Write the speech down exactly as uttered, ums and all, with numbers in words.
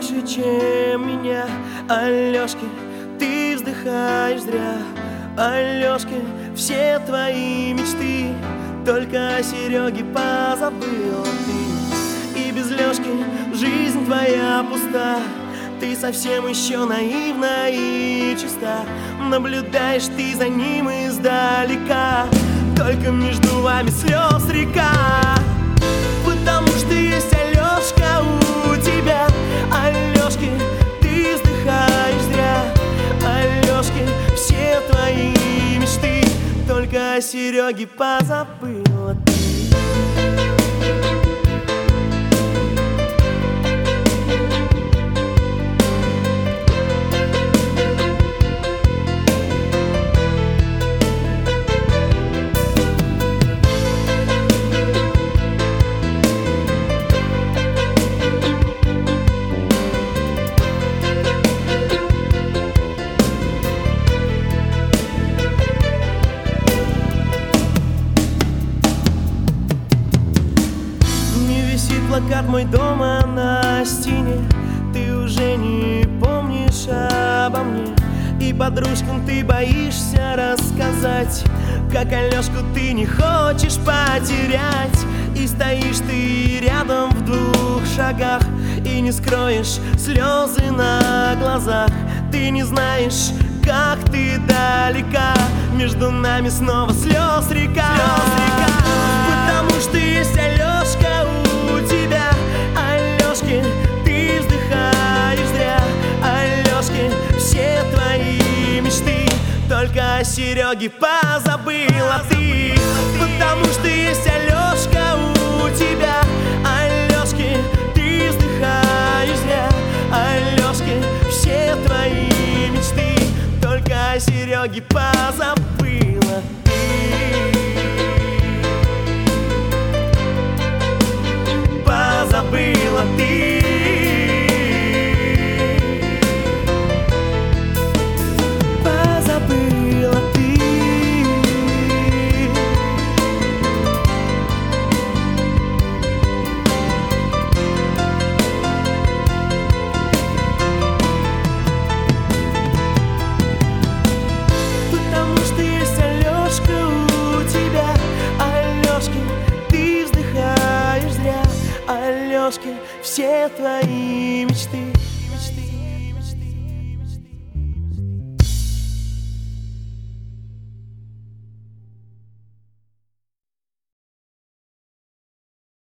больше, чем меня. Алёшкин, ты вздыхаешь зря. Алёшкин, все твои мечты только о Сереге позабыл ты. И без Лёшки жизнь твоя пуста. Ты совсем еще наивна и чиста. Наблюдаешь ты за ним издалека. Только между вами слез река. Потому что есть Алёшка у тебя. Алёшки, ты вздыхаешь зря. Алёшки, все твои мечты только о Сереге позабыла ты. Плакат мой дома на стене. Ты уже не помнишь обо мне. И подружкам ты боишься рассказать, как Алёшку ты не хочешь потерять. И стоишь ты рядом в двух шагах и не скроешь слезы на глазах. Ты не знаешь, как ты далека. Между нами снова слез река, слез река. Потому что есть Алёшка у тебя. Алёшкин, ты вздыхаешь зря. Алёшкин, все твои мечты только о Сереге позабыла ты. Потому что есть Алёшка у тебя. Алёшкин, ты вздыхаешь зря. Алёшкин, все твои мечты только о Сереге позабыла ты. Позабыла ты. Позабыла ты. Потому что есть Алёшка у тебя. Алёшкин, ты вздыхаешь зря. Алёшкин, все твои мечты